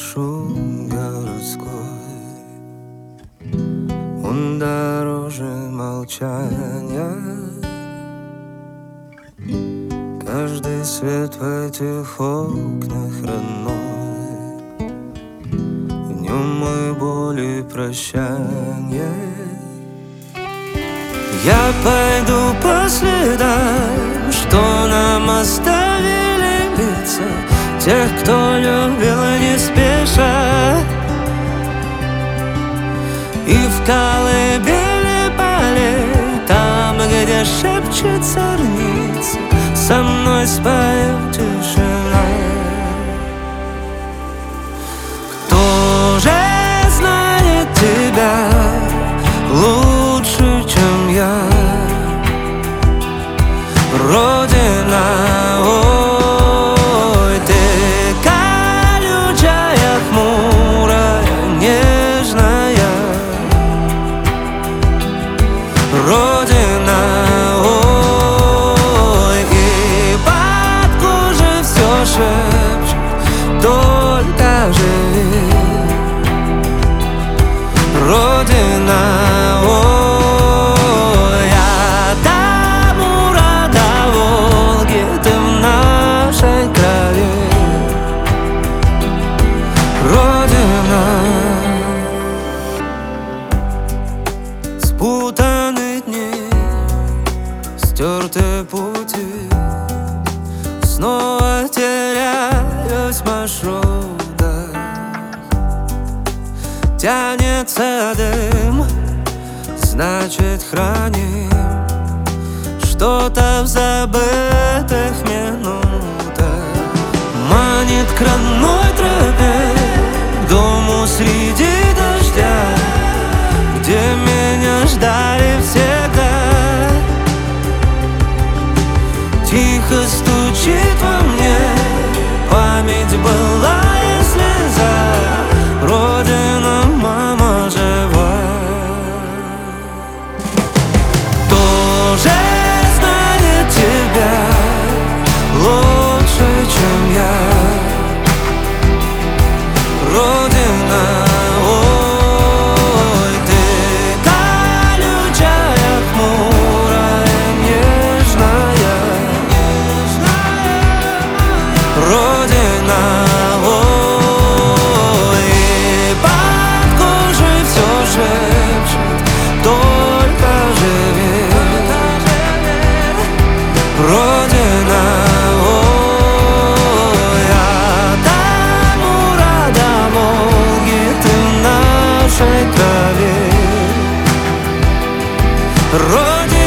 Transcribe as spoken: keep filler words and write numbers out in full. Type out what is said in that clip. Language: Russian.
шум городской, он дороже молчания. Каждый свет в этих окнах родной, в нем мой боль и прощание. Я пойду по следам, что нам оставили лица тех, кто любил не спеша. И в колыбели полей, там, где шепчет зорница, со мной споет тишина. Кто же знает тебя лучше, чем я? Родина, ой, ты колючая, хмурая, нежная. Родина, ой, и под кожей все шепчет, только живи. Родина, ой, от Амура до Волги ты в нашей крови. Родина. Спутаны дни, стерты пути, снова теряюсь в маршрутах. Тянется дым, значит храним что-то в забытых минутах. Манит к родной тропе, к дому среди дождя, где меня ждали всегда. Тихо стучит во мне память былая слеза. Родина, мама жива. Кто же знает тебя лучше, чем я? Родина, ой, ты колючая, хмурая, нежная. Родина, ой, и под кожей все шепчет, только живи. Родина, ой, от Амура до Волги ты в нашей крови. Родина.